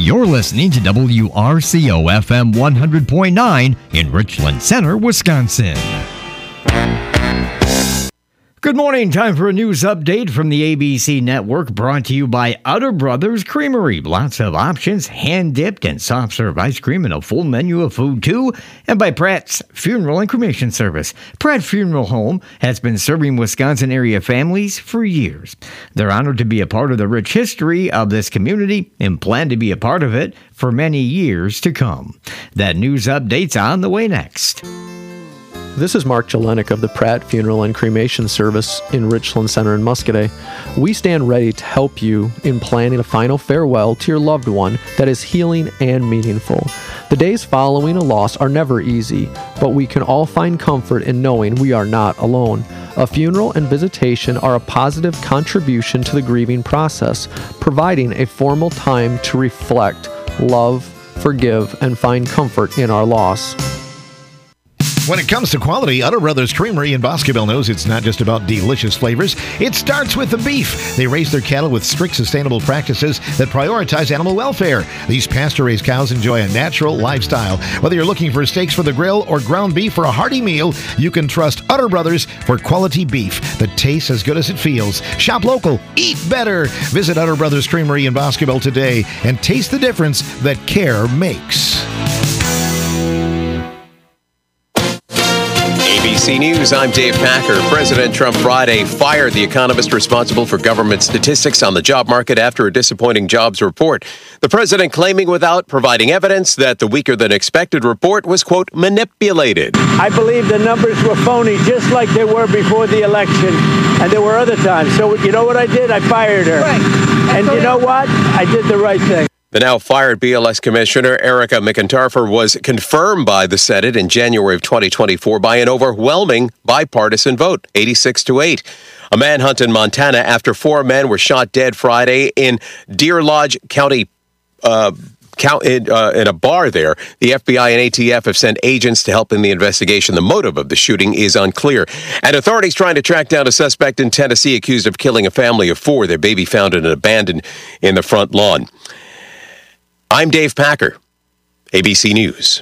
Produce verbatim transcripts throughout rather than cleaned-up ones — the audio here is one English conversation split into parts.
You're listening to W R C O F M one hundred point nine in Richland Center, Wisconsin. Good morning. Time for a news update from the A B C Network, brought to you by Utter Brothers Creamery. Lots of options, hand-dipped and soft-serve ice cream, and a full menu of food, too. And by Pratt's Funeral and Cremation Service. Pratt Funeral Home has been serving Wisconsin area families for years. They're honored to be a part of the rich history of this community and plan to be a part of it for many years to come. That news update's on the way next. This is Mark Jelenik of the Pratt Funeral and Cremation Service in Richland Center in Muscoda. We stand ready to help you in planning a final farewell to your loved one that is healing and meaningful. The days following a loss are never easy, but we can all find comfort in knowing we are not alone. A funeral and visitation are a positive contribution to the grieving process, providing a formal time to reflect, love, forgive, and find comfort in our loss. When it comes to quality, Utter Brothers Creamery in Boscobel knows it's not just about delicious flavors. It starts with the beef. They raise their cattle with strict sustainable practices that prioritize animal welfare. These pasture-raised cows enjoy a natural lifestyle. Whether you're looking for steaks for the grill or ground beef for a hearty meal, you can trust Utter Brothers for quality beef that tastes as good as it feels. Shop local, eat better. Visit Utter Brothers Creamery in Boscobel today and taste the difference that care makes. A B C News, I'm Dave Packer. President Trump Friday fired the economist responsible for government statistics on the job market after a disappointing jobs report. The president claiming without providing evidence that the weaker-than-expected report was, quote, manipulated. I believe the numbers were phony, just like they were before the election, and there were other times. So you know what I did? I fired her. Right. And you know what? I did the right thing. The now fired B L S Commissioner Erica McIntyre was confirmed by the Senate in January of twenty twenty-four by an overwhelming bipartisan vote, eighty-six to eight. A manhunt in Montana after four men were shot dead Friday in Deer Lodge County, uh, count, in, uh, in a bar there. The F B I and A T F have sent agents to help in the investigation. The motive of the shooting is unclear. And authorities trying to track down a suspect in Tennessee accused of killing a family of four. Their baby found in an abandoned in the front lawn. I'm Dave Packer, A B C News.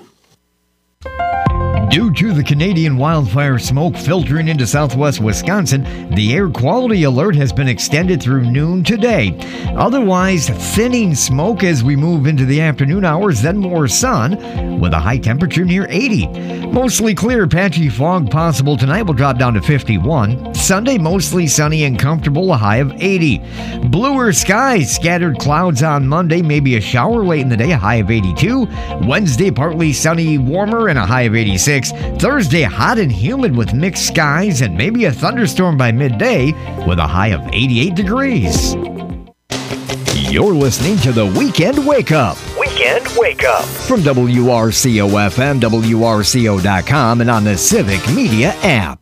Due to the Canadian wildfire smoke filtering into southwest Wisconsin, the air quality alert has been extended through noon today. Otherwise, thinning smoke as we move into the afternoon hours, then more sun, with a high temperature near eighty. Mostly clear, patchy fog possible tonight will drop down to fifty-one. Sunday, mostly sunny and comfortable, a high of eighty. Bluer skies, scattered clouds on Monday, maybe a shower late in the day, a high of eighty-two. Wednesday, partly sunny, warmer, and a high of eighty-six. Thursday, hot and humid with mixed skies and maybe a thunderstorm by midday with a high of eighty-eight degrees. You're listening to the Weekend Wake Up. Weekend Wake Up. From W R C O F M, W R C O dot com, and on the Civic Media app.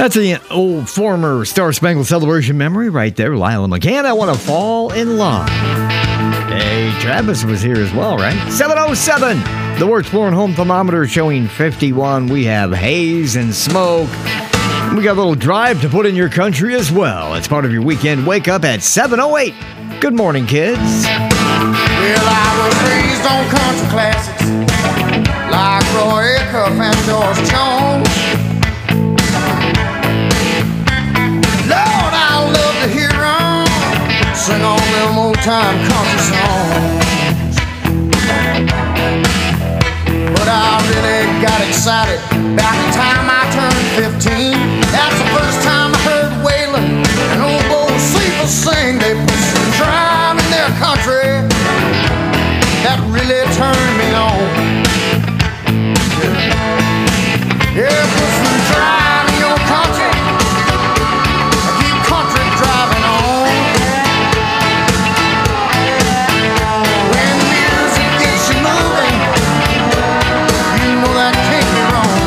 That's the old former Star Spangled Celebration memory right there. Lila McCann, I Want to Fall in Love. Hey, Travis was here as well, right? seven oh seven. The We're Exploring Home thermometer showing fifty-one. We have haze and smoke. We got a little drive to put in your country as well. It's part of your weekend wake up at seven oh eight. Good morning, kids. Well, I was raised on country classics like Roy Acuff and George Jones. Lord, I love to hear 'em sing on them old-time country songs. But I really got excited about the time I turned fifteen. That's the first time I heard Waylon and old Bo Seaver sing. They put some drive in their country that really turned me on. Yeah, put some drive in your country. Keep country driving on. When the music gets you moving, you know that can't be wrong.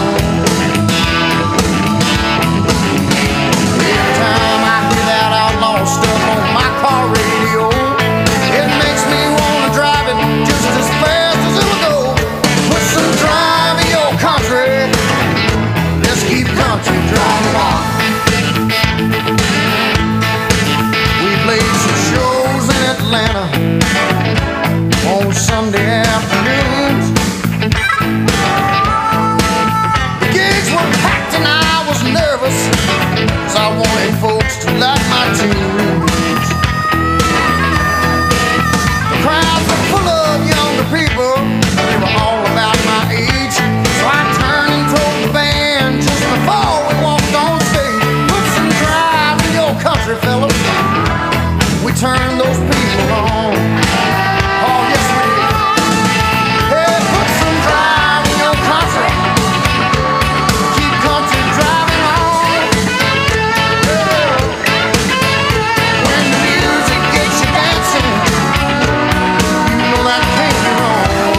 Every time I hear that outlaw stuff on my car radio, it makes me want to drive it just as fast as it'll go. Put some drive in your country. Let's keep country driving on. We played some shows in Atlanta on Sunday afternoons. The gigs were packed and I was nervous, 'cause I wanted folks to like my tunes. The crowds were full of younger people, they were all about my age. So I turned and told the band just before we walked on stage, put some drive in your country, fellas. We turned those people on. Oh, yes, we did. Hey, put some drive in your country. Keep country driving on. Yeah. When the music gets you dancing, you know that can't be wrong.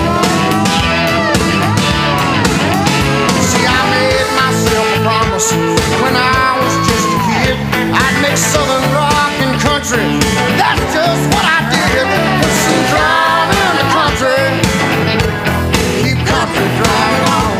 See, I made myself a promise when I was just a kid. I'd make southern rock and country. That's just what I did. Put some drive in the country. Keep country driving on.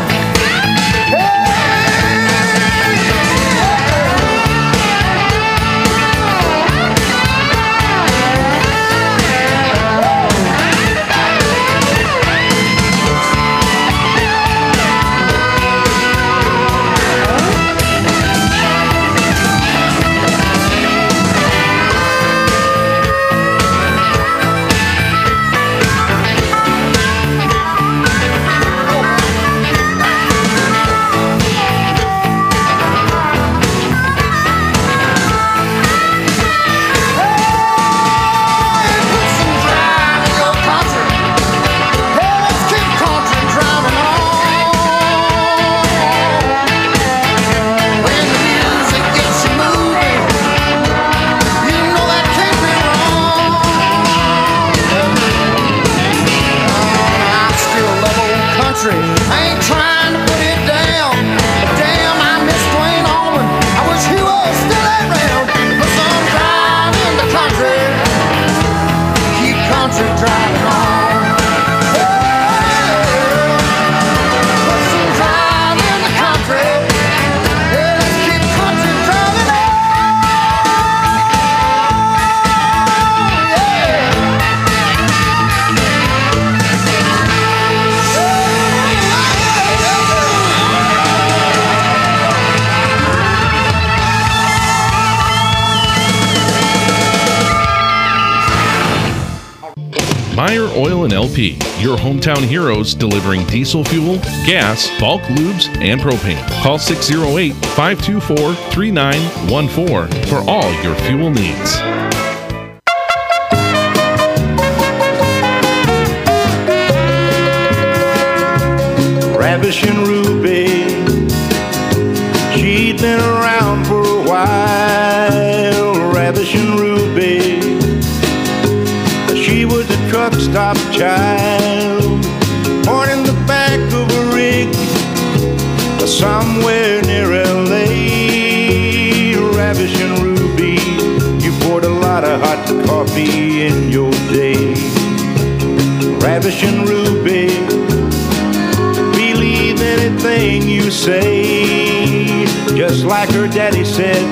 Meyer Oil and L P, your hometown heroes delivering diesel fuel, gas, bulk lubes, and propane. Call six oh eight, five two four, three nine one four for all your fuel needs. Ravishing Ruby, she'd been around for a while. Ravishing Ruby, she was a truck stop child, born in the back of a rig somewhere near L A Ravishing Ruby, you poured a lot of hot coffee in your day. Ravishing Ruby, believe anything you say. Just like her daddy said,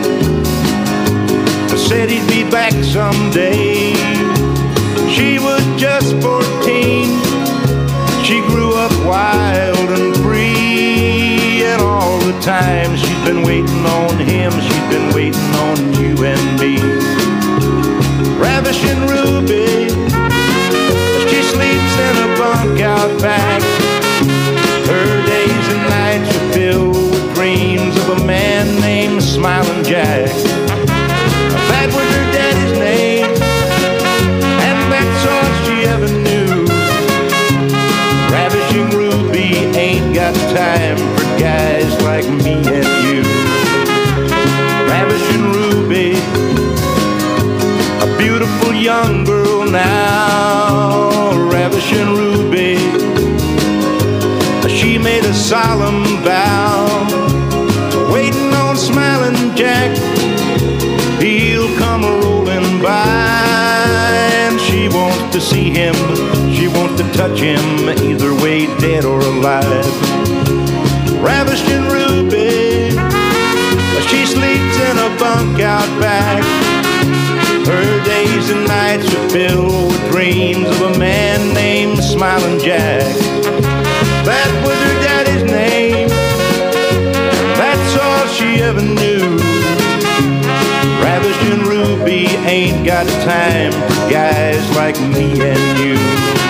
said he'd be back someday. She was just fourteen, she grew up wild and free. And all the time she's been waiting on him, she's been waiting on you and me. Ravishing Ruby, she sleeps in a bunk out back. Her days and nights are filled with dreams of a man named Smiling Jack. That was her daddy's name, and that's all she ever knew. Ravishing Ruby ain't got time for guys like me and you. Ravishing Ruby, a beautiful young girl now. Ravishing Ruby, she made a solemn vow, waiting on Smiling Jack. He'll come rolling by, and she wants to see him, she wants to touch him, either way, dead or alive. Ravishing Ruby, she sleeps in a bunk out back. Her days and nights are filled with dreams of a man named Smiling Jack. That was her daddy's name, that's all she ever knew. Ravishing Ruby ain't got time for guys like me and you.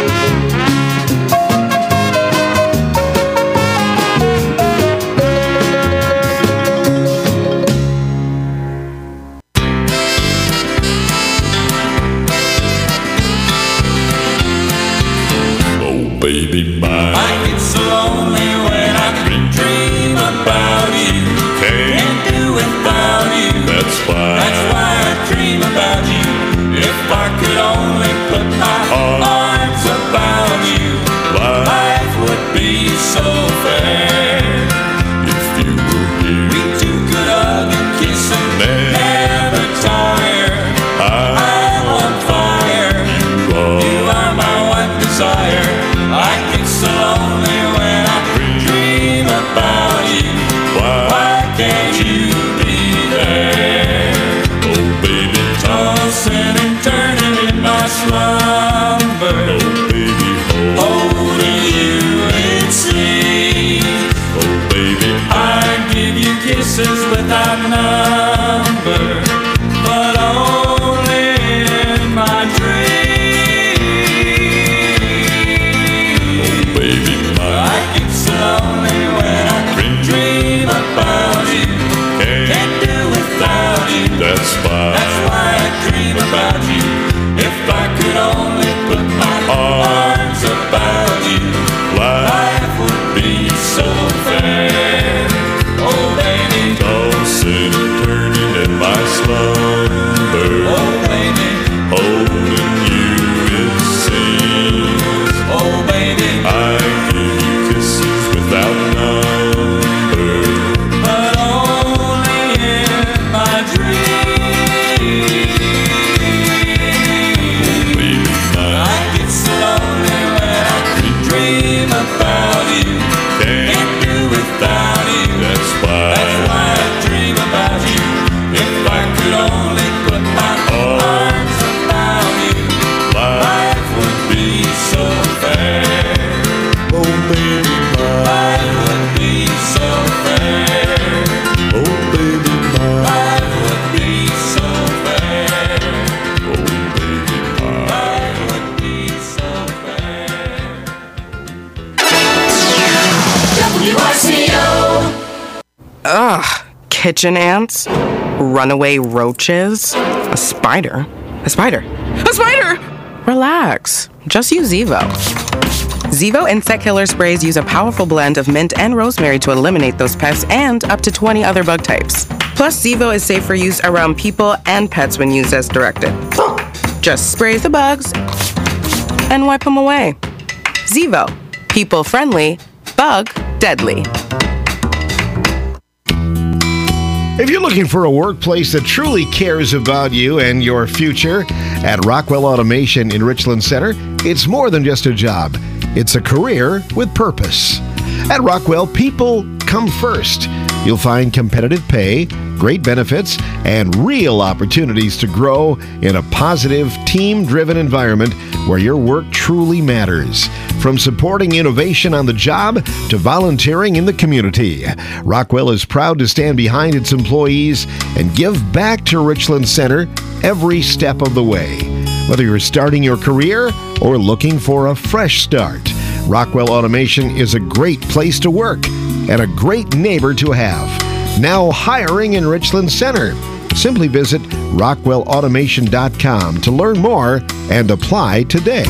Oh baby mine, I get so lonely when I dream about you. Can't do without you. That's why, that's why I dream about you. If I could only put my arms about you, life would be so fair. If you were here, we two could hug and kiss and never tire. I'm on fire, you are my one desire. I get so lonely when I dream about you. Why can't you be there? Oh baby, tossing and turning in my slumber. Oh baby, holding you in sleep. Oh baby, I give you kisses without number, but only in my dreams. Oh baby, I get so lonely when I dream about you. Can't do without you. That's why, that's why I dream about you. If I could only put my arms about you, life would be so fair. Oh baby, tossing and turning in my slumber. Oh baby, holding you it seems. Oh baby, I give you kisses without number, but only in my dreams. Oh baby, I get so lonely when I dream about you. Can't do without you. That's why, that's why I dream about you. If I could only put my arms about you, life would be so fair. Oh baby, life would be so fair. Oh baby, life would be so fair. Oh baby, life would be so fair. W R C O. Ugh. Kitchen ants, runaway roaches, a spider, a spider, a spider! Relax, just use Zevo. Zevo insect killer sprays use a powerful blend of mint and rosemary to eliminate those pests and up to twenty other bug types. Plus, Zevo is safe for use around people and pets when used as directed. Just spray the bugs and wipe them away. Zevo, people friendly, bug deadly. If you're looking for a workplace that truly cares about you and your future, at Rockwell Automation in Richland Center, it's more than just a job. It's a career with purpose. At Rockwell, people come first. You'll find competitive pay, great benefits, and real opportunities to grow in a positive, team-driven environment where your work truly matters. From supporting innovation on the job to volunteering in the community, Rockwell is proud to stand behind its employees and give back to Richland Center every step of the way. Whether you're starting your career or looking for a fresh start, Rockwell Automation is a great place to work and a great neighbor to have. Now hiring in Richland Center. Simply visit rockwell automation dot com to learn more and apply today.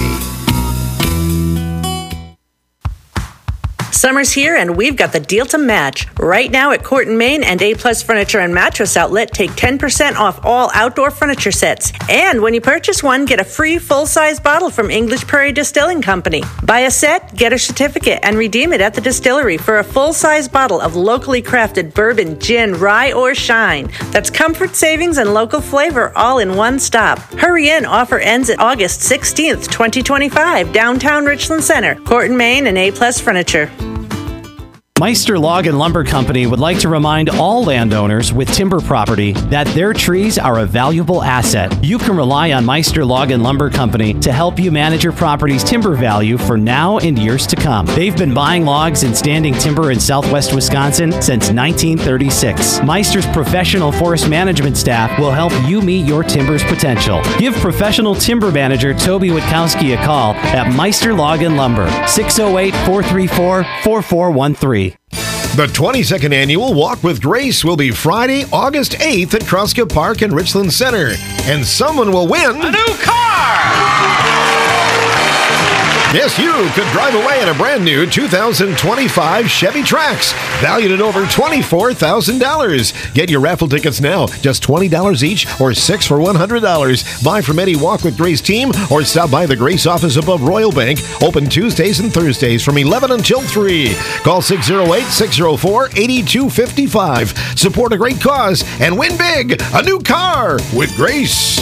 Summer's here and we've got the deal to match. Right now at Court and Main and A-Plus Furniture and Mattress Outlet, take ten percent off all outdoor furniture sets. And when you purchase one, get a free full-size bottle from English Prairie Distilling Company. Buy a set, get a certificate, and redeem it at the distillery for a full-size bottle of locally crafted bourbon, gin, rye, or shine. That's comfort, savings, and local flavor all in one stop. Hurry in. Offer ends at August sixteenth, twenty twenty-five, downtown Richland Center, Court and Main and A-Plus Furniture. Meister Log and Lumber Company would like to remind all landowners with timber property that their trees are a valuable asset. You can rely on Meister Log and Lumber Company to help you manage your property's timber value for now and years to come. They've been buying logs and standing timber in southwest Wisconsin since nineteen thirty-six. Meister's professional forest management staff will help you meet your timber's potential. Give professional timber manager Toby Witkowski a call at Meister Log and Lumber, six oh eight, four three four, four four one three. The twenty-second Annual Walk with Grace will be Friday, August eighth at Kruska Park in Richland Center. And someone will win a new car! Yes, you could drive away in a brand new two thousand twenty-five Chevy Trax, valued at over twenty-four thousand dollars. Get your raffle tickets now, just twenty dollars each or six for one hundred dollars. Buy from any Walk with Grace team or stop by the Grace office above Royal Bank, open Tuesdays and Thursdays from eleven until three. Call six oh eight, six oh four, eight two five five. Support a great cause and win big, a new car with Grace.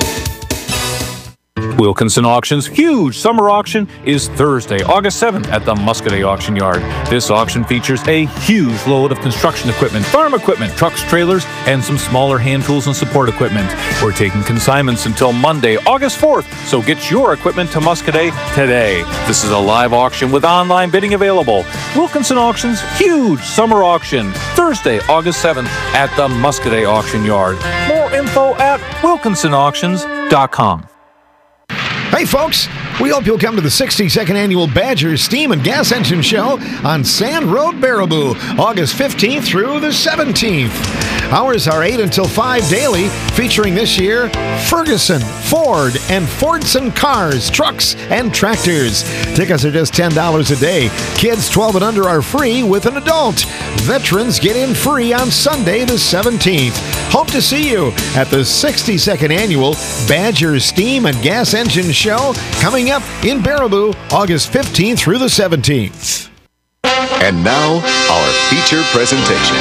Wilkinson Auction's huge summer auction is Thursday, August seventh at the Muscadet Auction Yard. This auction features a huge load of construction equipment, farm equipment, trucks, trailers, and some smaller hand tools and support equipment. We're taking consignments until Monday, August fourth, so get your equipment to Muscadet today. This is a live auction with online bidding available. Wilkinson Auction's huge summer auction, Thursday, August seventh at the Muscadet Auction Yard. More info at wilkinson auctions dot com. Hey folks, we hope you'll come to the sixty-second Annual Badger Steam and Gas Engine Show on Sand Road, Baraboo, August fifteenth through the seventeenth. Hours are eight until five daily, featuring this year Ferguson, Ford, and Fordson cars, trucks, and tractors. Tickets are just ten dollars a day. Kids twelve and under are free with an adult. Veterans get in free on Sunday the seventeenth. Hope to see you at the sixty-second Annual Badger Steam and Gas Engine Show coming up in Baraboo, August fifteenth through the seventeenth. And now, our feature presentation.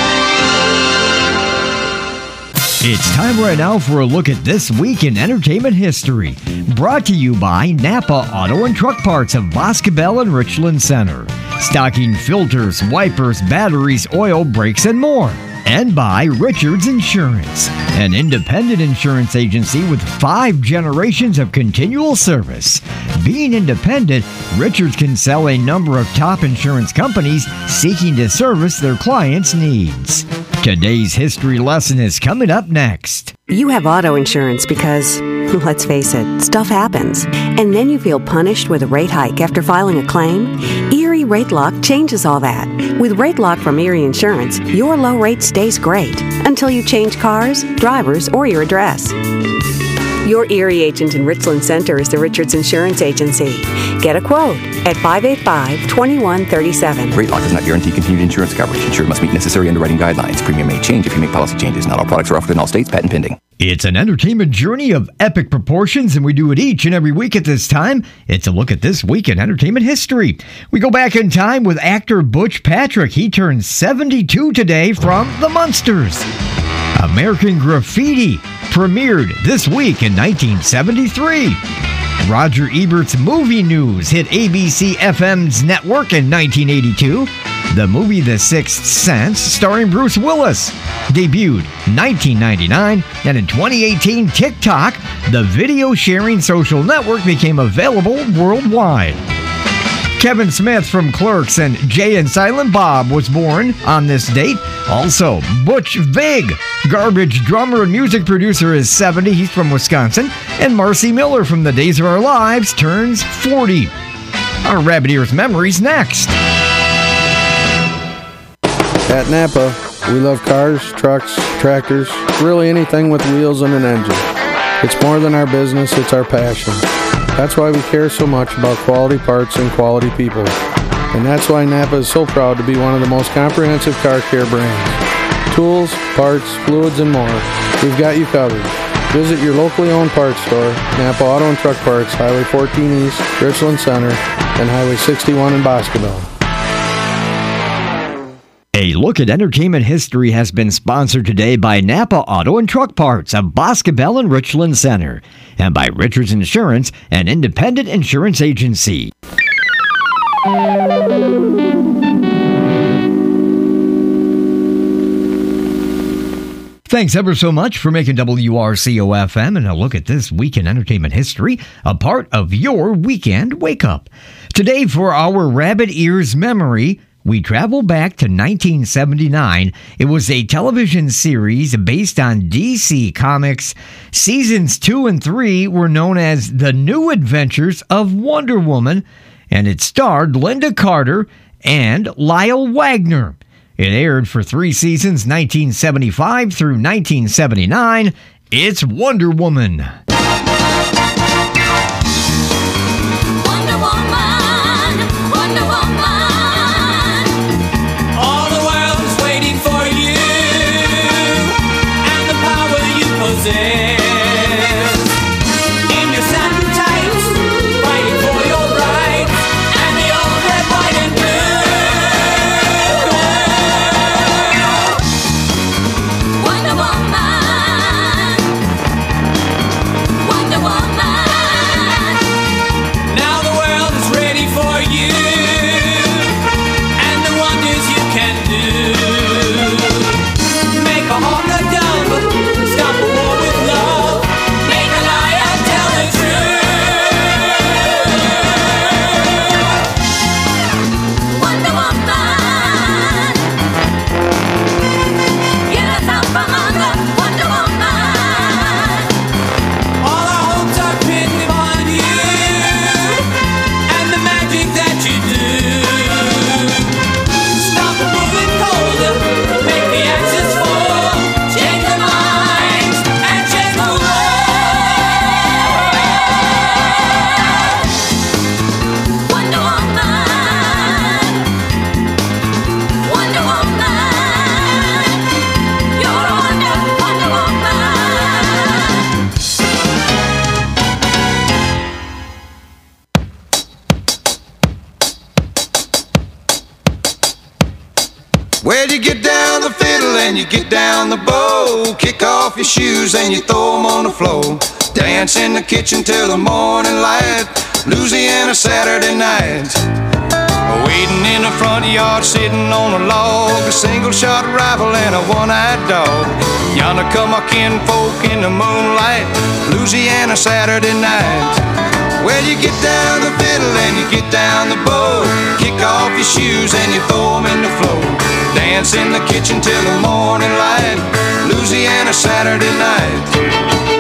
It's time right now for a look at This Week in Entertainment History. Brought to you by Napa Auto and Truck Parts of Boscobel and Richland Center. Stocking filters, wipers, batteries, oil, brakes, and more. And by Richards Insurance, an independent insurance agency with five generations of continual service. Being independent, Richards can sell a number of top insurance companies seeking to service their clients' needs. Today's history lesson is coming up next. You have auto insurance because, let's face it, stuff happens. And then you feel punished with a rate hike after filing a claim? Erie Rate Lock changes all that. With Rate Lock from Erie Insurance, your low rate stays great until you change cars, drivers, or your address. Your Erie agent in Richland Center is the Richards Insurance Agency. Get a quote at five eight five, two one three seven. Rate Lock does not guarantee continued insurance coverage. Insured must meet necessary underwriting guidelines. Premium may change if you make policy changes. Not all products are offered in all states. Patent pending. It's an entertainment journey of epic proportions, and we do it each and every week at this time. It's a look at This Week in Entertainment History. We go back in time with actor Butch Patrick. He turned seventy-two today from The Munsters. American Graffiti premiered this week in nineteen seventy-three. Roger Ebert's Movie News hit A B C F M's network in nineteen eighty-two. The movie The Sixth Sense, starring Bruce Willis, debuted nineteen ninety-nine, and in twenty eighteen, TikTok, the video-sharing social network, became available worldwide. Kevin Smith from Clerks and Jay and Silent Bob was born on this date. Also, Butch Vig, Garbage drummer and music producer, is seventy. He's from Wisconsin. And Marcy Miller from The Days of Our Lives turns forty. Our Rabbit Ears Memories next. At Napa, we love cars, trucks, tractors, really anything with wheels and an engine. It's more than our business, it's our passion. That's why we care so much about quality parts and quality people. And that's why Napa is so proud to be one of the most comprehensive car care brands. Tools, parts, fluids, and more. We've got you covered. Visit your locally owned parts store, Napa Auto and Truck Parts, Highway fourteen East, Richland Center, and Highway sixty-one in Boscoville. A look at entertainment history has been sponsored today by Napa Auto and Truck Parts of Boscoville and Richland Center, and by Richards Insurance, an independent insurance agency. Thanks ever so much for making W R C O F M and a look at this week in entertainment history, a part of your weekend wake-up. Today, for our Rabbit Ears memory, we travel back to nineteen seventy-nine. It was a television series based on D C Comics. Seasons two and three were known as The New Adventures of Wonder Woman, and it starred Linda Carter and Lyle Wagner. It aired for three seasons, nineteen seventy-five through nineteen seventy-nine. It's Wonder Woman. Wonder Woman, Wonder Woman. All the world is waiting for you and the power you possess. In your satin tights, fighting for your rights and the old red, white, and blue. Wonder Woman, Wonder Woman. Now the world is ready for you and the wonders you can do. Make a hawk a dove, stop a war with love, make a liar tell the truth. Wonder Woman, get us out from under. Wonder Woman, all our hopes are pinned upon you and the magic that you do. Stop the moving cold, make the axis fall, change the minds and change the world. Wonder Woman, Wonder Woman, you're a wonder, Wonder Woman. Well, you get down the fiddle and you get down the bow. Kick off your shoes and you throw 'em on the floor. Dance in the kitchen till the morning light. Louisiana Saturday night. Waiting in the front yard, sitting on a log. A single shot rifle and a one-eyed dog. Yonder come our kinfolk in the moonlight. Louisiana Saturday night. Well, you get down the fiddle and you get down the bow. Kick off your shoes and you throw 'em in the floor. Dance in the kitchen till the morning light. Louisiana Saturday night.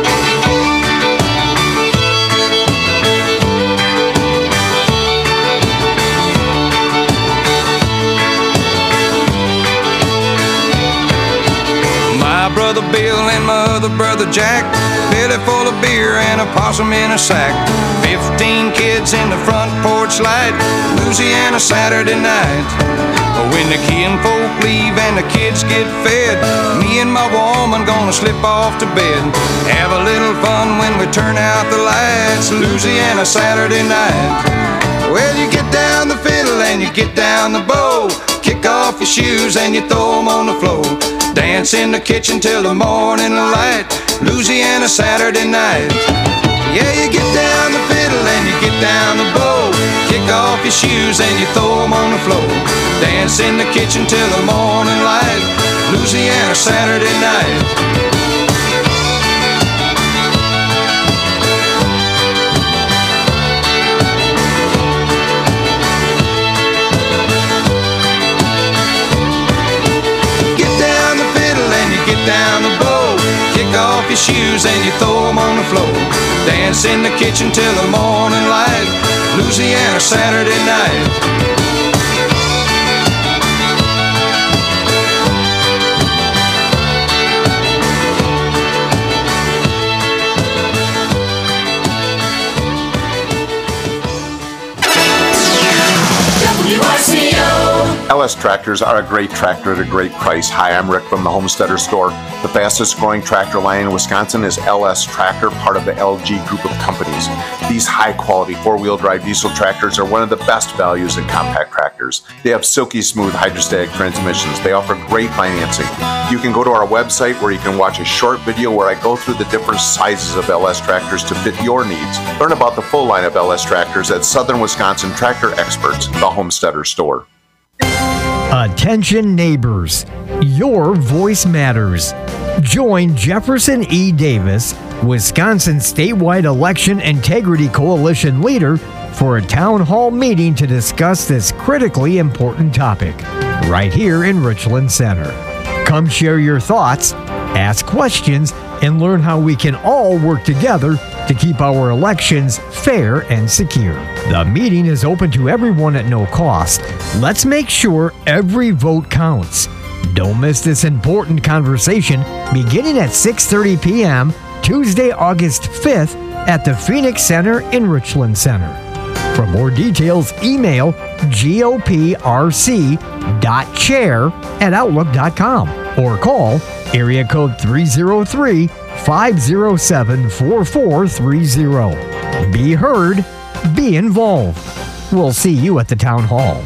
My brother Bill and my other brother Jack, belly full of beer and a possum in a sack. Fifteen kids in the front porch light. Louisiana Saturday night. When the kinfolk leave and the kids get fed, me and my woman gonna slip off to bed. Have a little fun when we turn out the lights. Louisiana Saturday night. Well, you get down the fiddle and you get down the bow. Kick off your shoes and you throw them on the floor. Dance in the kitchen till the morning light. Louisiana Saturday night. Yeah, you get down the fiddle and you get down the bow. Kick off your shoes and you throw them on the floor. Dance in the kitchen till the morning light. Louisiana Saturday night. Down the bow, kick off your shoes and you throw them on the floor. Dance in the kitchen till the morning light. Louisiana Saturday night. L S Tractors are a great tractor at a great price. Hi, I'm Rick from the Homesteader Store. The fastest growing tractor line in Wisconsin is L S Tractor, part of the L G group of companies. These high quality four-wheel drive diesel tractors are one of the best values in compact tractors. They have silky smooth hydrostatic transmissions. They offer great financing. You can go to our website where you can watch a short video where I go through the different sizes of L S tractors to fit your needs. Learn about the full line of L S tractors at Southern Wisconsin Tractor Experts, the Homesteader Store. Attention neighbors, your voice matters. Join Jefferson E. Davis, Wisconsin statewide election integrity coalition leader, for a town hall meeting to discuss this critically important topic right here in Richland Center. Come share your thoughts, ask questions, and learn how we can all work together to keep our elections fair and secure. The meeting is open to everyone at no cost. Let's make sure every vote counts. Don't miss this important conversation beginning at six thirty p.m. Tuesday, August fifth at the Phoenix Center in Richland Center. For more details, email goprc dot chair at outlook dot com or call area code three oh three, five oh seven, four four three oh. Be heard, be involved. We'll see you at the town hall.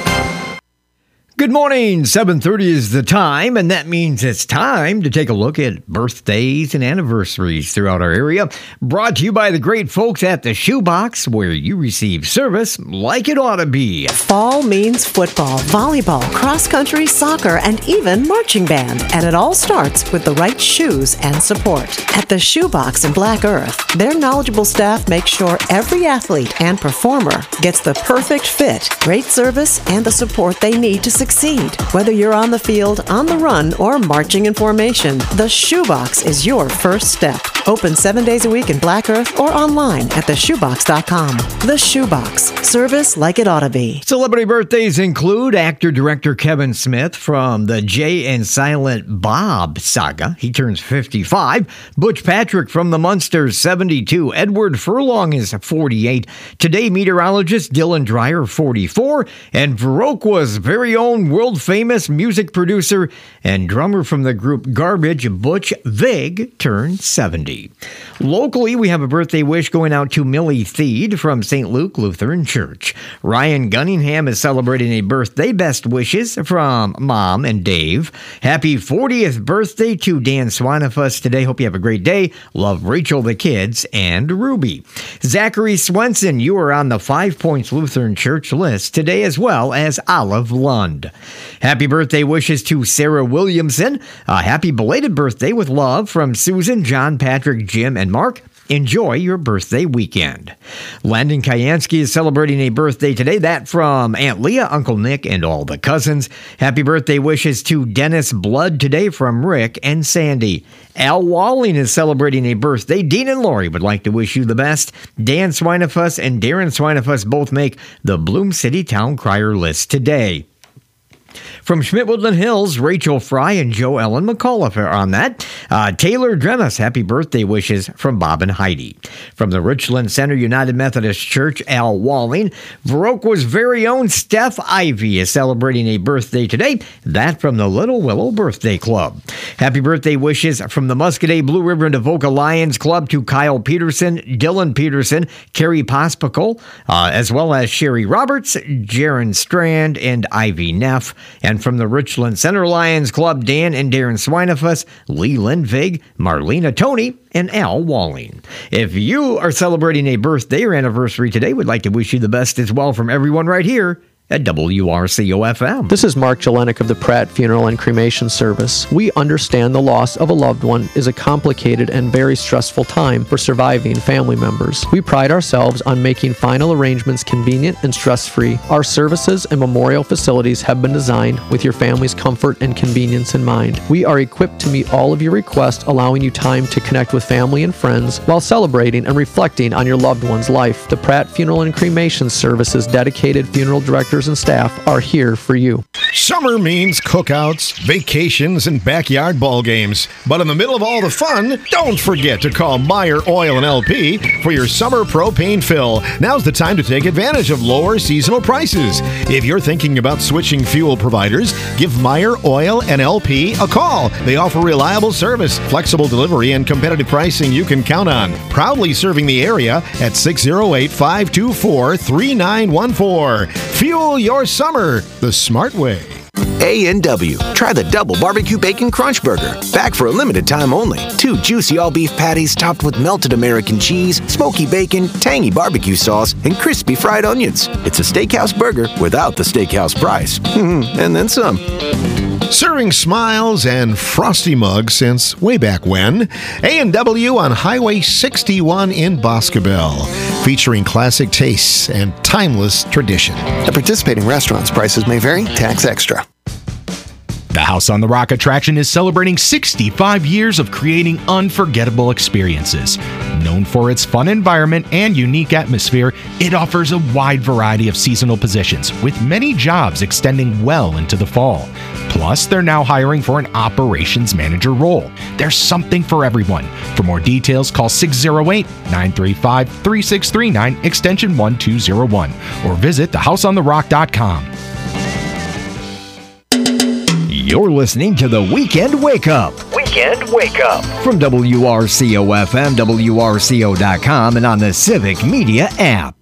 Good morning. seven thirty is the time, and that means it's time to take a look at birthdays and anniversaries throughout our area. Brought to you by the great folks at the Shoebox, where you receive service like it ought to be. Fall means football, volleyball, cross-country, soccer, and even marching band. And it all starts with the right shoes and support. At the Shoebox in Black Earth, their knowledgeable staff makes sure every athlete and performer gets the perfect fit, great service, and the support they need to succeed. Whether you're on the field, on the run, or marching in formation, the Shoebox is your first step. Open seven days a week in Black Earth or online at the shoebox dot com. The Shoebox. Service like it ought to be. Celebrity birthdays include actor-director Kevin Smith from the Jay and Silent Bob saga. He turns fifty-five. Butch Patrick from the Munsters, seventy-two. Edward Furlong is forty-eight. Today, meteorologist Dylan Dreyer, forty-four. And Viroqua's very own world-famous music producer and drummer from the group Garbage, Butch Vig, turned seventy. Locally, we have a birthday wish going out to Millie Theed from Saint Luke Lutheran Church. Ryan Gunningham is celebrating a birthday. Best wishes from Mom and Dave. Happy fortieth birthday to Dan Swanefuss today. Hope you have a great day. Love Rachel, the kids, and Ruby. Zachary Swenson, you are on the Five Points Lutheran Church list today, as well as Olive Lund. Happy birthday wishes to Sarah Williamson. A happy belated birthday with love from Susan, John, Patrick, Jim, and Mark. Enjoy your birthday weekend. Landon Kyansky is celebrating a birthday today. That from Aunt Leah, Uncle Nick, and all the cousins. Happy birthday wishes to Dennis Blood today from Rick and Sandy. Al Walling is celebrating a birthday. Dean and Lori would like to wish you the best. Dan Swinefuss and Darren Swinefuss both make the Bloom City Town Crier list today. From Schmidt-Woodland Hills, Rachel Fry and Joe Ellen McAuliffe are on that. Uh, Taylor Dremis, happy birthday wishes from Bob and Heidi. From the Richland Center United Methodist Church, Al Walling. Viroqua's very own Steph Ivy is celebrating a birthday today. That from the Little Willow Birthday Club. Happy birthday wishes from the Muscadet Blue River and Avoca Lions Club to Kyle Peterson, Dylan Peterson, Carrie Pospical, uh, as well as Sherry Roberts, Jaron Strand, and Ivy Neff. And from the Richland Center Lions Club, Dan and Darren Swinefus, Lee Lindvig, Marlena Tony, and Al Walling. If you are celebrating a birthday or anniversary today, we'd like to wish you the best as well from everyone right here at W R C O F M. This is Mark Jelenik of the Pratt Funeral and Cremation Service. We understand the loss of a loved one is a complicated and very stressful time for surviving family members. We pride ourselves on making final arrangements convenient and stress-free. Our services and memorial facilities have been designed with your family's comfort and convenience in mind. We are equipped to meet all of your requests, allowing you time to connect with family and friends while celebrating and reflecting on your loved one's life. The Pratt Funeral and Cremation Service's dedicated funeral directors and staff are here for you. Summer means cookouts, vacations, and backyard ball games. But in the middle of all the fun, don't forget to call Meyer Oil and L P for your summer propane fill. Now's the time to take advantage of lower seasonal prices. If you're thinking about switching fuel providers, give Meyer Oil and L P a call. They offer reliable service, flexible delivery, and competitive pricing you can count on. Proudly serving the area at six oh eight, five two four, three nine one four. Fuel your summer the smart way. A and W. Try the double barbecue bacon crunch burger. Back for a limited time only. Two juicy all-beef patties topped with melted American cheese, smoky bacon, tangy barbecue sauce, and crispy fried onions. It's a steakhouse burger without the steakhouse price. And then some. Serving smiles and frosty mugs since way back when. A and W on Highway sixty-one in Boscobel. Featuring classic tastes and timeless tradition. At participating restaurants, prices may vary. Tax extra. The House on the Rock attraction is celebrating sixty-five years of creating unforgettable experiences. Known for its fun environment and unique atmosphere, it offers a wide variety of seasonal positions, with many jobs extending well into the fall. Plus, they're now hiring for an operations manager role. There's something for everyone. For more details, call six oh eight, nine three five, three six three nine, extension one two oh one, or visit the house on the rock dot com. You're listening to the Weekend Wake Up. Weekend Wake Up. From W R C O F M, W R C O dot com, and on the Civic Media app.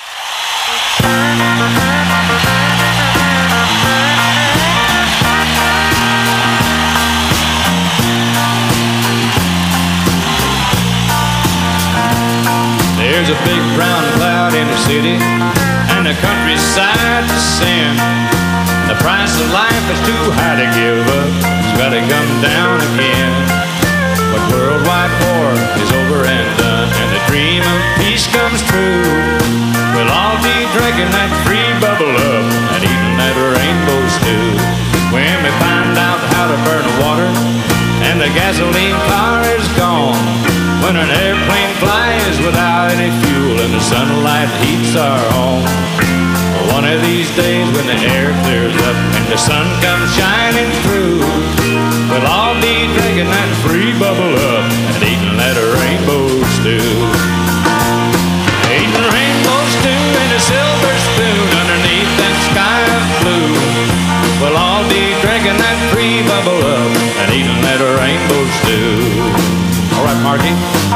There's a big brown cloud in the city, and the countryside to sin. The price of life is too high to give up. It's gotta come down again. But worldwide war is over and done, and the dream of peace comes true. We'll all be drinking that free bubble up and eating that rainbow stew. When we find out how to burn water and the gasoline car is gone. When an airplane flies without any fuel and the sunlight heats our home. One of these days when the air clears up and the sun comes shining through, we'll all be drinking that free bubble up and eating that rainbow stew. Eating rainbow stew in a silver spoon underneath that sky of blue. We'll all be drinking that free bubble up and eating that rainbow stew. All right, Marky.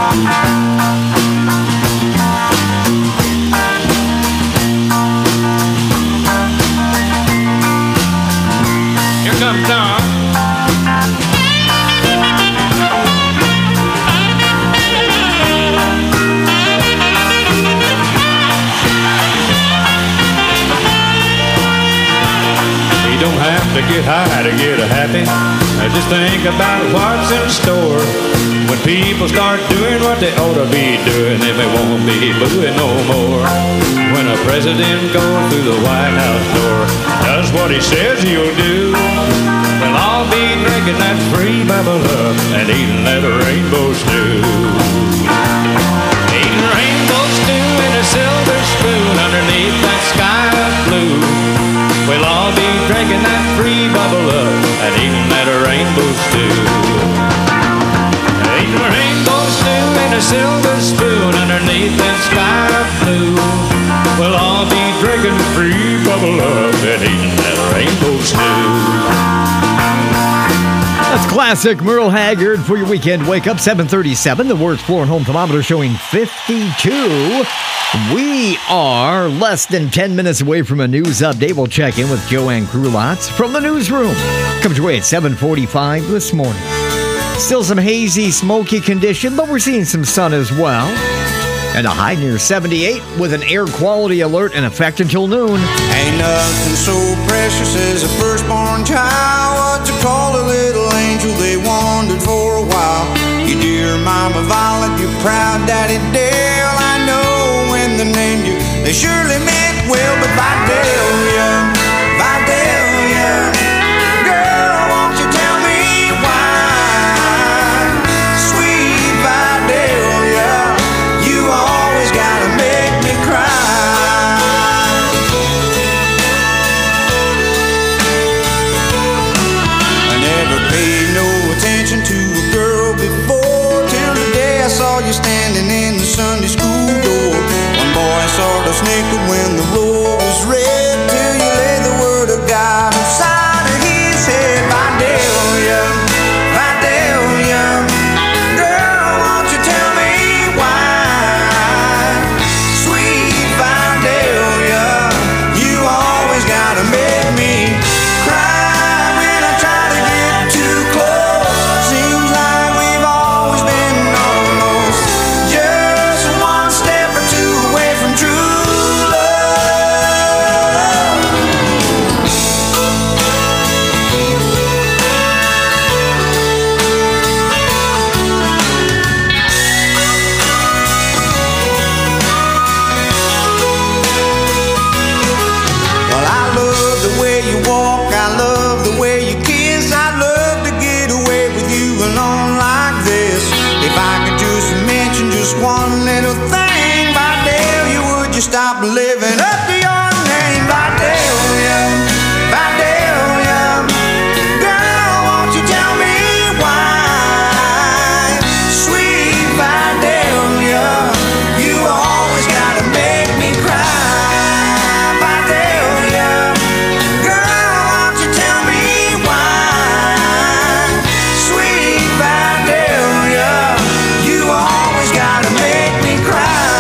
Come down. You don't have to get high to get happy. Just think about what's in store. When people start doing what they ought to be doing, then they won't be booing no more. When a president goes through the White House door, does what he says he'll do, we'll all be drinking that free bubble up and eating that rainbow stew. Eating rainbow stew in a silver spoon underneath that sky of blue. We'll all be drinking that free bubble up and eating that rainbow stew. Eating rainbow stew in a silver spoon underneath that sky of blue. We'll all be drinking free bubble up and eating that rainbow stew. That's Classic Merle Haggard for your weekend wake up. seven thirty-seven. The Words Floor and Home thermometer showing fifty-two. We are less than ten minutes away from a news update. We'll check in with Joanne Krulotz from the newsroom. Comes your way at seven forty-five this morning. Still some hazy, smoky condition, but we're seeing some sun as well. And a high near seventy-eight with an air quality alert in effect until noon. Ain't nothing so precious as a firstborn child. What to call a little angel, they wandered for a while. Your dear mama Violet, your proud daddy Dale. I know when they named you, they surely meant well. But Vidalia, Vidalia, girl, won't you tell me why? Sweet Vidalia, you always gotta make me cry. I never paid no attention to a girl before, till the day I saw you standing in the Sunday school door. One boy sort of snickered when the roll was read, till you laid the word of God inside of his head. Vidalia, Vidalia, girl, won't you tell me why? Sweet Vidalia, you always gotta make me cry when I try to get too close. Seems like we've always been almost just one step or two away from true Well, I love the way you walk, I love the way you kiss. I'd love to get away with you alone like this. If I could just mention just one little thing, Vidalia, would you stop living up to your name? Vidalia, Vidalia, girl, won't you tell me why? Sweet Vidalia, you always gotta make me cry. Vidalia, girl, won't you tell me why? Sweet Vidalia, you always gotta make me cry.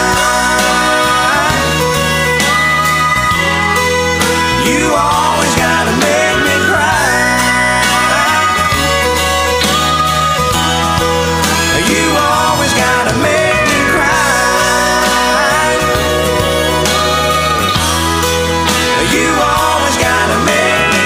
You always gotta make me cry. You always gotta make me cry. You always gotta make me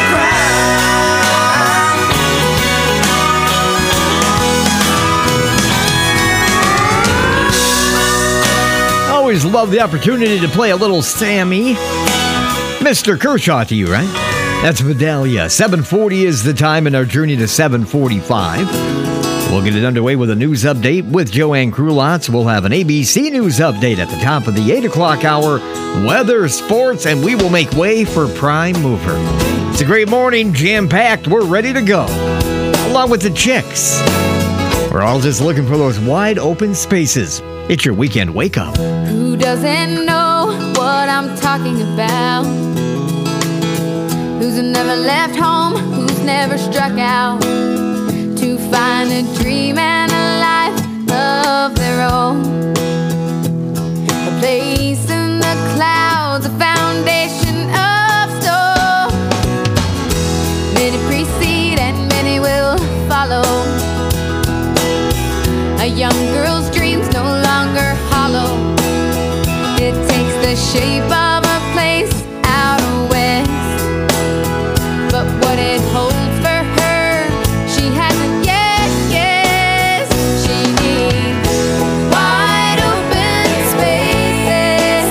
Always love the opportunity to play a little Sammy. Mister Kershaw to you, right? That's Vidalia. seven forty is the time in our journey to seven forty-five. We'll get it underway with a news update with Joanne Krulotz. We'll have an A B C News update at the top of the eight o'clock hour, weather, sports, and we will make way for Prime Mover. It's a great morning, jam-packed. We're ready to go. Along with the chicks. We're all just looking for those wide open spaces. It's your weekend wake up. Who doesn't know what I'm talking about? Who's never left home? Who's never struck out to find a dream and a life of their own? A place in the clouds, a foundation of stone. Many precede and many will follow. A young girl's dreams no longer hollow. It takes the shape of a place out west. But what it holds for her, she hasn't yet guessed. She needs wide open spaces,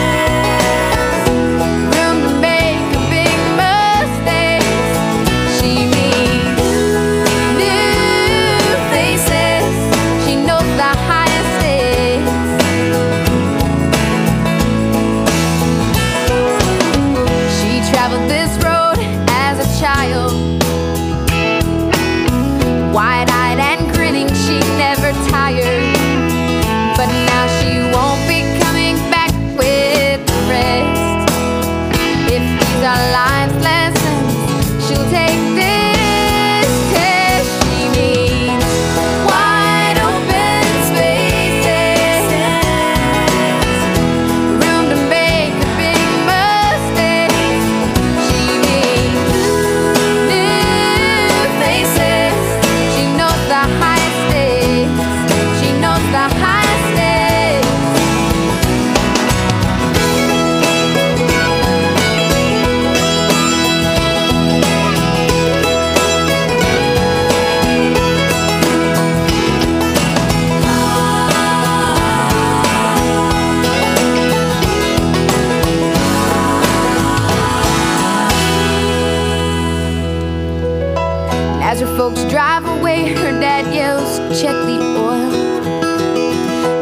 room to make a big mistake. She needs new faces. She knows the highest stakes.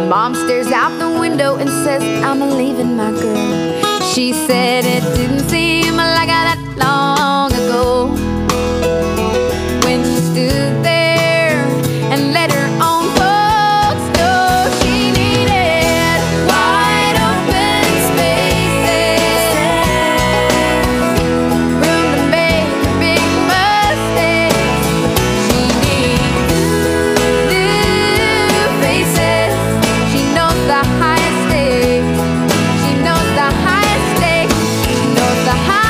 Mom stares out the window and says, I'm leaving, my girl. She said it didn't seem like that long ago when she stood there and let her own folks know she needed wide open spaces, room to make big mistakes. She needs new faces. She knows the highest stakes. She knows the highest stakes. She knows the highest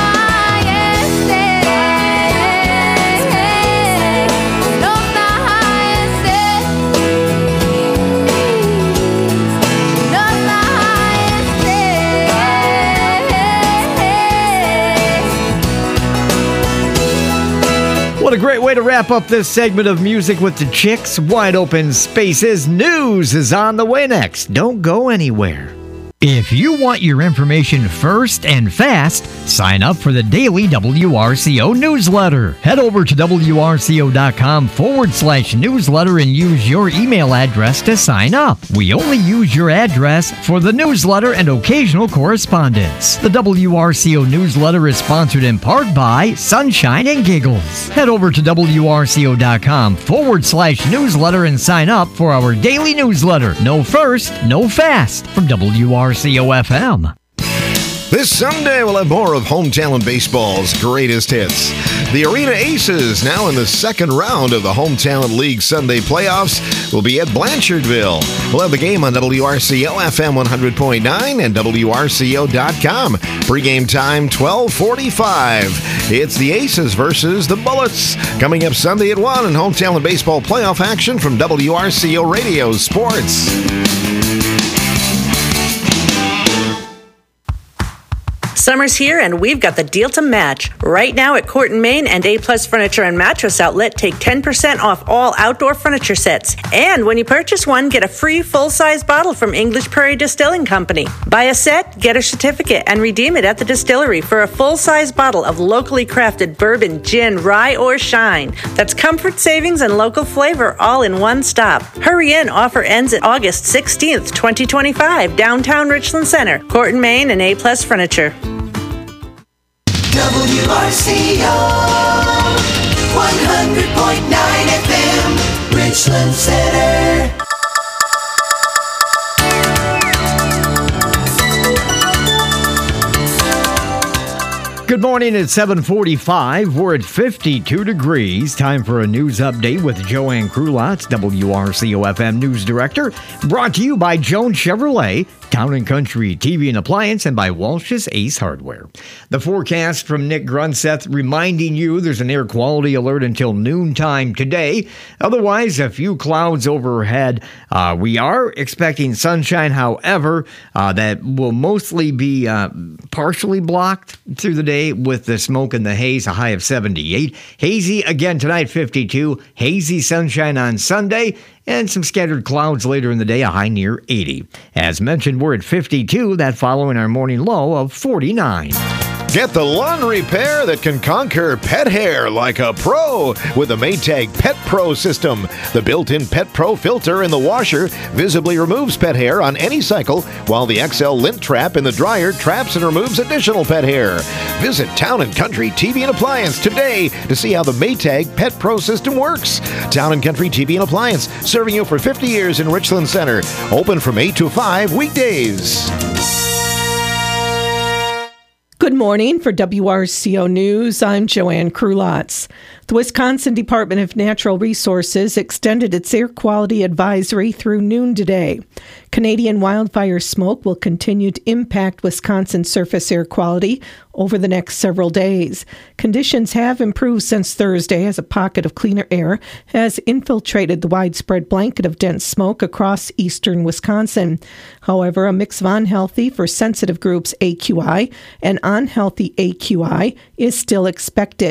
What a great way to wrap up this segment of Music with the Chicks. Wide Open Spaces. News is on the way next. Don't go anywhere. If you want your information first and fast, sign up for the daily W R C O newsletter. Head over to W R C O dot com forward slash newsletter and use your email address to sign up. We only use your address for the newsletter and occasional correspondence. The W R C O newsletter is sponsored in part by Sunshine and Giggles. Head over to W R C O dot com forward slash newsletter and sign up for our daily newsletter. No first, no fast from W R C O F M. This Sunday, we'll have more of Hometown Baseball's greatest hits. The Arena Aces, now in the second round of the Hometown League Sunday playoffs, will be at Blanchardville. We'll have the game on W R C O F M one hundred point nine and W R C O dot com. Pre-game time, twelve forty-five. It's the Aces versus the Bullets. Coming up Sunday at one in Hometown Baseball playoff action from W R C O Radio Sports. Summer's here and we've got the deal to match. Right now at Court and Main and A-Plus Furniture and Mattress Outlet, take ten percent off all outdoor furniture sets. And when you purchase one, get a free full-size bottle from English Prairie Distilling Company. Buy a set, get a certificate, and redeem it at the distillery for a full-size bottle of locally crafted bourbon, gin, rye, or shine. That's comfort, savings, and local flavor all in one stop. Hurry in. Offer ends at August sixteenth, twenty twenty-five, downtown Richland Center. Court and Main and A-Plus Furniture. W R C O one hundred point nine F M, Richland Center. Good morning, it's seven forty-five. We're at fifty-two degrees. Time for a news update with Joanne Krulotz, W R C O F M News Director. Brought to you by Jones Chevrolet, Town and Country T V and Appliance, and by Walsh's Ace Hardware. The forecast from Nick Grunseth reminding you there's an air quality alert until noontime today. Otherwise, a few clouds overhead. Uh, we are expecting sunshine, however, uh, that will mostly be uh, partially blocked through the day with the smoke and the haze, a high of seventy-eight. Hazy again tonight, fifty-two. Hazy sunshine on Sunday, and some scattered clouds later in the day, a high near eighty. As mentioned, we're at fifty-two, that following our morning low of forty-nine. Get the lawn repair that can conquer pet hair like a pro with the Maytag Pet Pro system. The built-in Pet Pro filter in the washer visibly removes pet hair on any cycle, while the X L lint trap in the dryer traps and removes additional pet hair. Visit Town and Country T V and Appliance today to see how the Maytag Pet Pro system works. Town and Country T V and Appliance, serving you for fifty years in Richland Center. Open from eight to five weekdays. Good morning. For W R C O News, I'm Joanne Krulotz. The Wisconsin Department of Natural Resources extended its air quality advisory through noon today. Canadian wildfire smoke will continue to impact Wisconsin surface air quality over the next several days. Conditions have improved since Thursday as a pocket of cleaner air has infiltrated the widespread blanket of dense smoke across eastern Wisconsin. However, a mix of unhealthy for sensitive groups A Q I and unhealthy A Q I is still expected.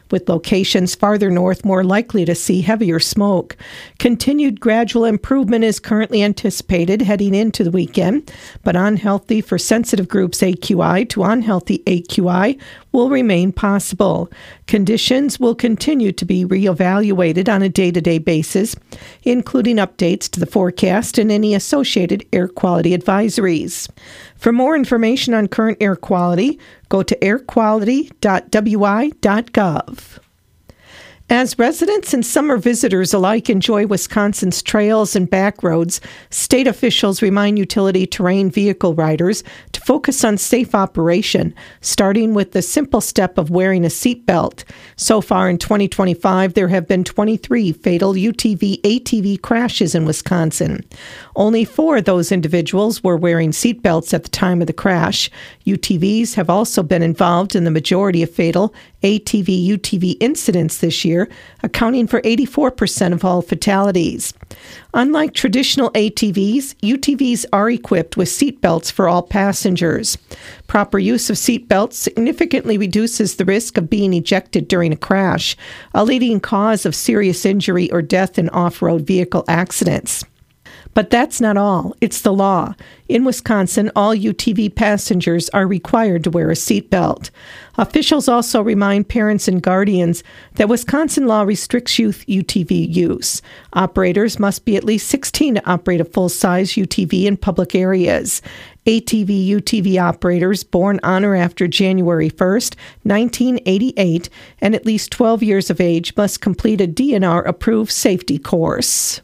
with locations farther north more likely to see heavier smoke. Continued gradual improvement is currently anticipated heading into the weekend, but unhealthy for sensitive groups A Q I to unhealthy A Q I will remain possible. Conditions will continue to be reevaluated on a day-to-day basis, including updates to the forecast and any associated air quality advisories. For more information on current air quality, go to air quality dot w i dot gov. As residents and summer visitors alike enjoy Wisconsin's trails and back roads, state officials remind utility terrain vehicle riders to focus on safe operation, starting with the simple step of wearing a seatbelt. So far in twenty twenty-five, there have been twenty-three fatal U T V A T V crashes in Wisconsin. Only four of those individuals were wearing seatbelts at the time of the crash. U T Vs have also been involved in the majority of fatal A T V U T V incidents this year, accounting for eighty-four percent of all fatalities. Unlike traditional A T Vs, U T Vs are equipped with seatbelts for all passengers. Proper use of seatbelts significantly reduces the risk of being ejected during a crash, a leading cause of serious injury or death in off-road vehicle accidents. But that's not all. It's the law. In Wisconsin, all U T V passengers are required to wear a seatbelt. Officials also remind parents and guardians that Wisconsin law restricts youth U T V use. Operators must be at least sixteen to operate a full-size U T V in public areas. A T V U T V operators born on or after January first, nineteen eighty-eight, and at least twelve years of age must complete a D N R-approved safety course.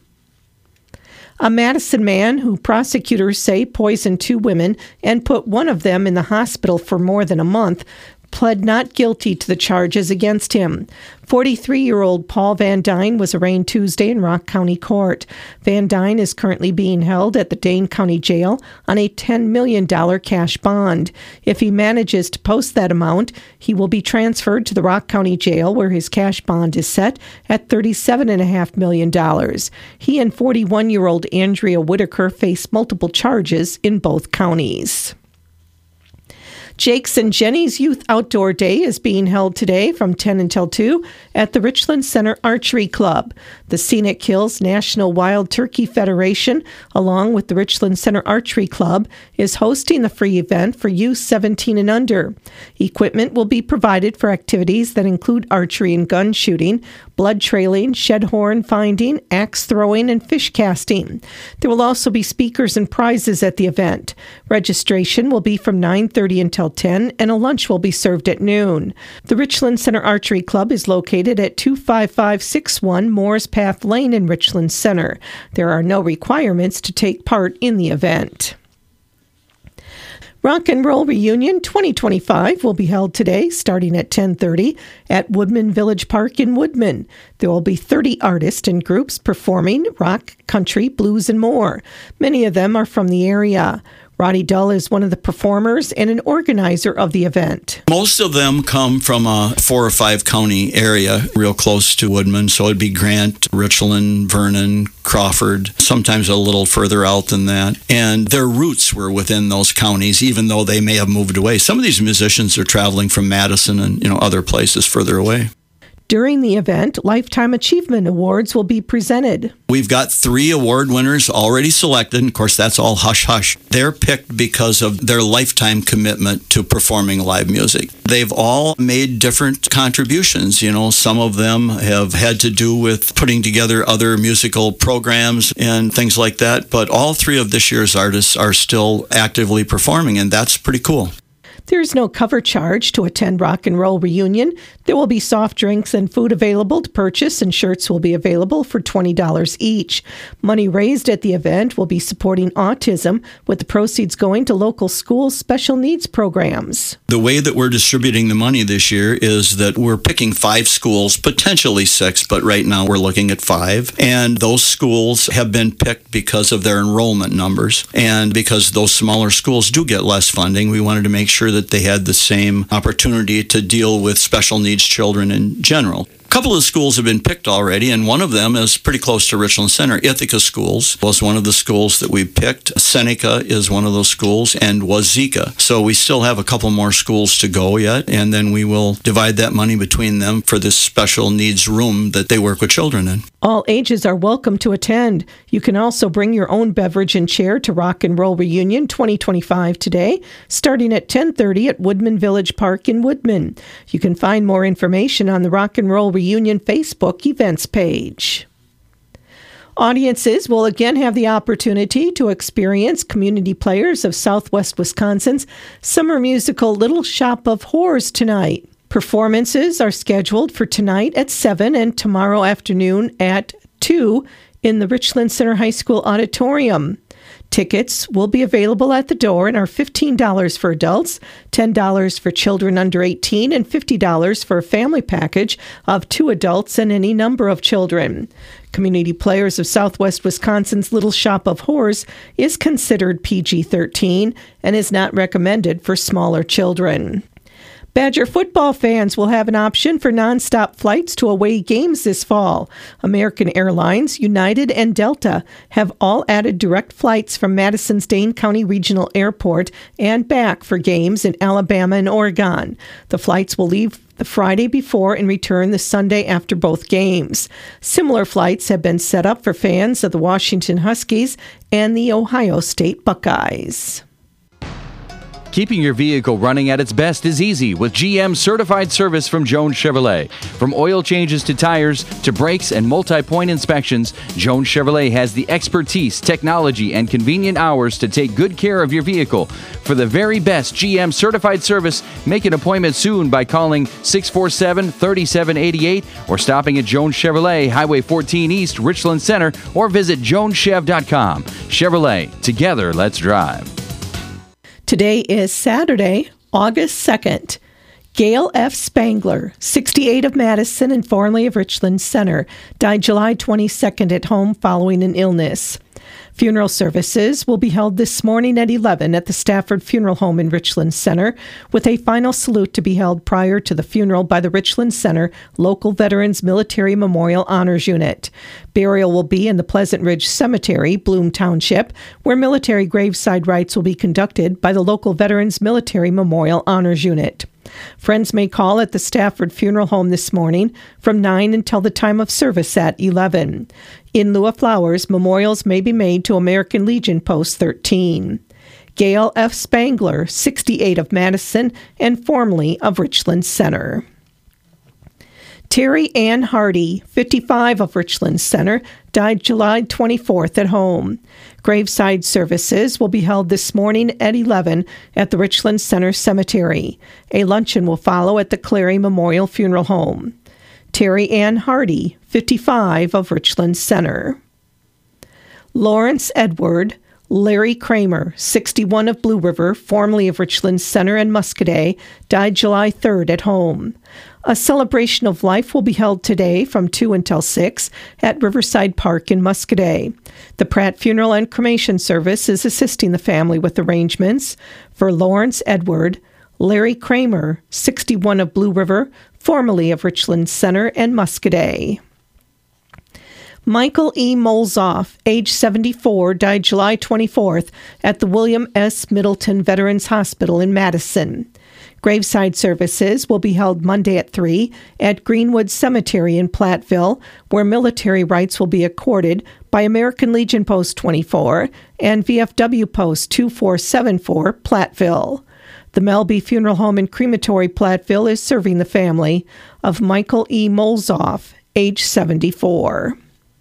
A Madison man who prosecutors say poisoned two women and put one of them in the hospital for more than a month pled not guilty to the charges against him. forty-three-year-old Paul Van Dyne was arraigned Tuesday in Rock County Court. Van Dyne is currently being held at the Dane County Jail on a ten million dollars cash bond. If he manages to post that amount, he will be transferred to the Rock County Jail, where his cash bond is set at thirty-seven point five million dollars. He and forty-one-year-old Andrea Whitaker face multiple charges in both counties. Jake's and Jenny's Youth Outdoor Day is being held today from ten until two at the Richland Center Archery Club. The Scenic Hills National Wild Turkey Federation, along with the Richland Center Archery Club, is hosting the free event for youth seventeen and under. Equipment will be provided for activities that include archery and gun shooting, blood trailing, shed horn finding, axe throwing, and fish casting. There will also be speakers and prizes at the event. Registration will be from nine thirty until ten, and a lunch will be served at noon. The Richland Center Archery Club is located at two five five six one Moores Path Lane in Richland Center. There are no requirements to take part in the event. Rock and Roll Reunion twenty twenty-five will be held today, starting at ten thirty at Woodman Village Park in Woodman. There will be thirty artists and groups performing rock, country, blues, and more. Many of them are from the area. Roddy Dull is one of the performers and an organizer of the event. Most of them come from a four or five county area real close to Woodman, so it'd be Grant, Richland, Vernon, Crawford, sometimes a little further out than that. And their roots were within those counties, even though they may have moved away. Some of these musicians are traveling from Madison and, you know, other places further away. During the event, Lifetime Achievement Awards will be presented. We've got three award winners already selected. And of course, that's all hush-hush. They're picked because of their lifetime commitment to performing live music. They've all made different contributions. You know, some of them have had to do with putting together other musical programs and things like that. But all three of this year's artists are still actively performing, and that's pretty cool. There is no cover charge to attend Rock and Roll Reunion. There will be soft drinks and food available to purchase, and shirts will be available for twenty dollars each. Money raised at the event will be supporting autism, with the proceeds going to local schools' special needs programs. The way that we're distributing the money this year is that we're picking five schools, potentially six, but right now we're looking at five. And those schools have been picked because of their enrollment numbers. And because those smaller schools do get less funding, we wanted to make sure that they had the same opportunity to deal with special needs children in general. couple of schools have been picked already, and one of them is pretty close to Richland Center. Ithaca Schools was one of the schools that we picked. Seneca is one of those schools, and Wazeeka. So we still have a couple more schools to go yet, and then we will divide that money between them for this special needs room that they work with children in. All ages are welcome to attend. You can also bring your own beverage and chair to Rock and Roll Reunion twenty twenty-five today, starting at ten thirty at Woodman Village Park in Woodman. You can find more information on the Rock and Roll Reunion Facebook events page. Audiences will again have the opportunity to experience community players of Southwest Wisconsin's summer musical Little Shop of Horrors tonight. Performances are scheduled for tonight at seven and tomorrow afternoon at two in the Richland Center High School auditorium. Tickets will be available at the door and are fifteen dollars for adults, ten dollars for children under eighteen, and fifty dollars for a family package of two adults and any number of children. Community Players of Southwest Wisconsin's Little Shop of Horrors is considered P G thirteen and is not recommended for smaller children. Badger football fans will have an option for nonstop flights to away games this fall. American Airlines, United, and Delta have all added direct flights from Madison's Dane County Regional Airport and back for games in Alabama and Oregon. The flights will leave the Friday before and return the Sunday after both games. Similar flights have been set up for fans of the Washington Huskies and the Ohio State Buckeyes. Keeping your vehicle running at its best is easy with G M certified service from Jones Chevrolet. From oil changes to tires to brakes and multi-point inspections, Jones Chevrolet has the expertise, technology, and convenient hours to take good care of your vehicle. For the very best G M certified service, make an appointment soon by calling six four seven, three seven eight eight or stopping at Jones Chevrolet, Highway fourteen East, Richland Center, or visit jones chev dot com. Chevrolet, together, let's drive. Today is Saturday, August second. Gail F. Spangler, sixty-eight, of Madison and formerly of Richland Center, died July twenty-second at home following an illness. Funeral services will be held this morning at eleven at the Stafford Funeral Home in Richland Center, with a final salute to be held prior to the funeral by the Richland Center Local Veterans Military Memorial Honors Unit. Burial will be in the Pleasant Ridge Cemetery, Bloom Township, where military graveside rites will be conducted by the local Veterans Military Memorial Honors Unit. Friends may call at the Stafford Funeral Home this morning from nine until the time of service at eleven. In lieu of flowers, memorials may be made to American Legion Post thirteen. Gail F. Spangler, sixty-eight, of Madison and formerly of Richland Center. Terry Ann Hardy, fifty-five, of Richland Center, died July twenty-fourth at home. Graveside services will be held this morning at eleven at the Richland Center Cemetery. A luncheon will follow at the Clary Memorial Funeral Home. Terry Ann Hardy, fifty-five, of Richland Center. Lawrence Edward, Larry Kramer, sixty-one, of Blue River, formerly of Richland Center and Muscadet, died July third at home. A celebration of life will be held today from two until six at Riverside Park in Muscadet. The Pratt Funeral and Cremation Service is assisting the family with arrangements for Lawrence Edward, Larry Kramer, sixty-one, of Blue River, formerly of Richland Center and Muscadet. Michael E. Molzoff, age seventy-four, died July twenty-fourth at the William S. Middleton Veterans Hospital in Madison. Graveside services will be held Monday at three at Greenwood Cemetery in Platteville, where military rites will be accorded by American Legion Post twenty-four and V F W Post two four seven four, Platteville. The Melby Funeral Home and Crematory, Platteville, is serving the family of Michael E. Molzoff, age seventy-four.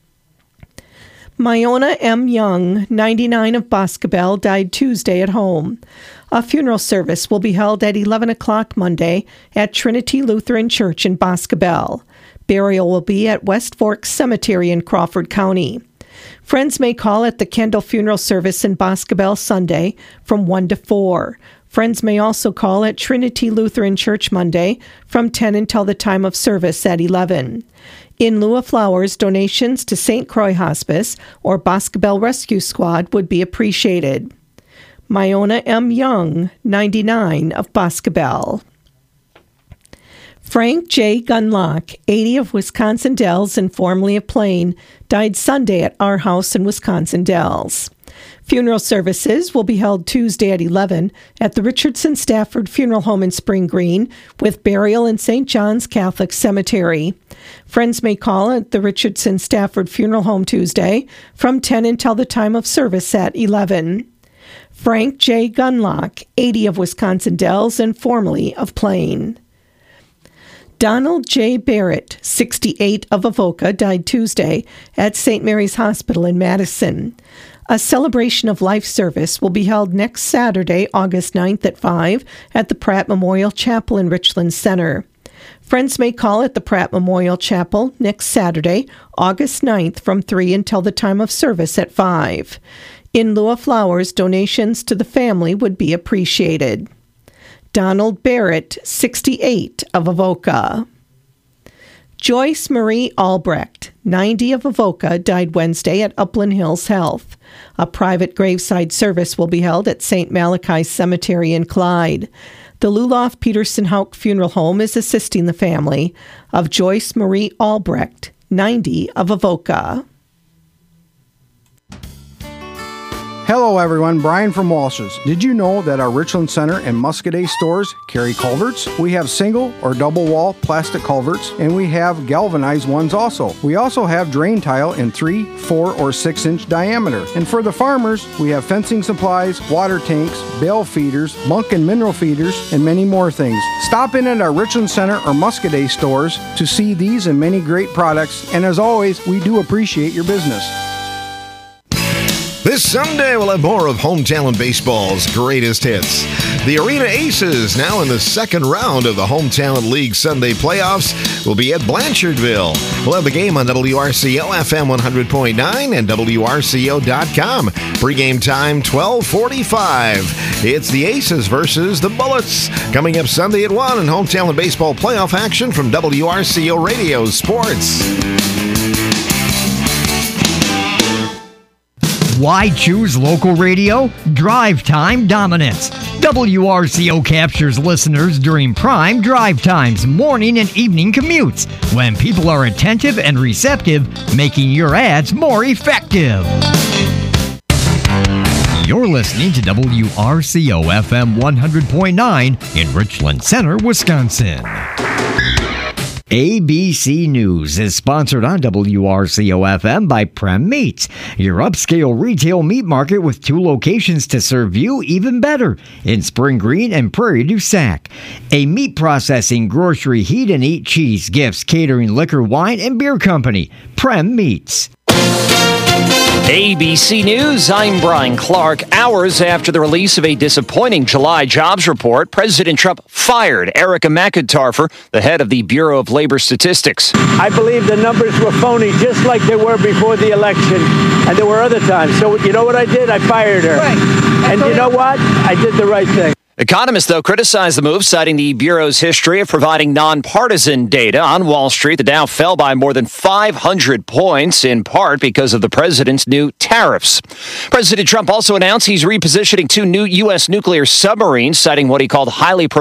Myona M. Young, ninety-nine, of Boscobel, died Tuesday at home. A funeral service will be held at eleven o'clock Monday at Trinity Lutheran Church in Boscobel. Burial will be at West Fork Cemetery in Crawford County. Friends may call at the Kendall Funeral Service in Boscobel Sunday from one to four. Friends may also call at Trinity Lutheran Church Monday from ten until the time of service at eleven. In lieu of flowers, donations to Saint Croix Hospice or Boscobel Rescue Squad would be appreciated. Myona M. Young, ninety-nine, of Boscobel. Frank J. Gunlock, eighty, of Wisconsin Dells and formerly of Plain, died Sunday at our house in Wisconsin Dells. Funeral services will be held Tuesday at eleven at the Richardson Stafford Funeral Home in Spring Green, with burial in Saint John's Catholic Cemetery. Friends may call at the Richardson Stafford Funeral Home Tuesday from ten until the time of service at eleven. Frank J. Gunlock, eighty, of Wisconsin Dells and formerly of Plain. Donald J. Barrett, sixty-eight, of Avoca, died Tuesday at Saint Mary's Hospital in Madison. A celebration of life service will be held next Saturday, August ninth at five at the Pratt Memorial Chapel in Richland Center. Friends may call at the Pratt Memorial Chapel next Saturday, August ninth from three until the time of service at five. In lieu of flowers, donations to the family would be appreciated. Donald Barrett, sixty-eight, of Avoca. Joyce Marie Albrecht, ninety, of Avoca, died Wednesday at Upland Hills Health. A private graveside service will be held at Saint Malachi Cemetery in Clyde. The Luloff Peterson Hauk Funeral Home is assisting the family of Joyce Marie Albrecht, ninety, of Avoca. Hello everyone, Brian from Walsh's. Did you know that our Richland Center and Muscadet stores carry culverts? We have single or double wall plastic culverts, and we have galvanized ones also. We also have drain tile in three, four, or six inch diameter. And for the farmers, we have fencing supplies, water tanks, bale feeders, bunk and mineral feeders, and many more things. Stop in at our Richland Center or Muscadet stores to see these and many great products, and as always, we do appreciate your business. This Sunday, we'll have more of Home Talent Baseball's greatest hits. The Arena Aces, now in the second round of the Home Talent League Sunday playoffs, will be at Blanchardville. We'll have the game on W R C O F M one hundred point nine and W R C O dot com. Pre-game time, twelve forty-five. It's the Aces versus the Bullets. Coming up Sunday at one in Home Talent Baseball playoff action from W R C O Radio Sports. Why choose local radio? Drive time dominance. W R C O captures listeners during prime drive times, morning and evening commutes, when people are attentive and receptive, making your ads more effective. You're listening to W R C O F M one hundred point nine in Richland Center, Wisconsin. A B C News is sponsored on W R C O F M by Prem Meats, your upscale retail meat market with two locations to serve you even better in Spring Green and Prairie du Sac. A meat processing, grocery, heat and eat, cheese, gifts, catering, liquor, wine, and beer company. Prem Meats. A B C News, I'm Brian Clark. Hours after the release of a disappointing July jobs report, President Trump fired Erica McIntyre, the head of the Bureau of Labor Statistics. I believe the numbers were phony, just like they were before the election, and there were other times. So you know what I did? I fired her. Right. And you know what? I did the right thing. Economists, though, criticized the move, citing the Bureau's history of providing nonpartisan data. On Wall Street, the Dow fell by more than five hundred points, in part because of the president's new tariffs. President Trump also announced he's repositioning two new U S nuclear submarines, citing what he called highly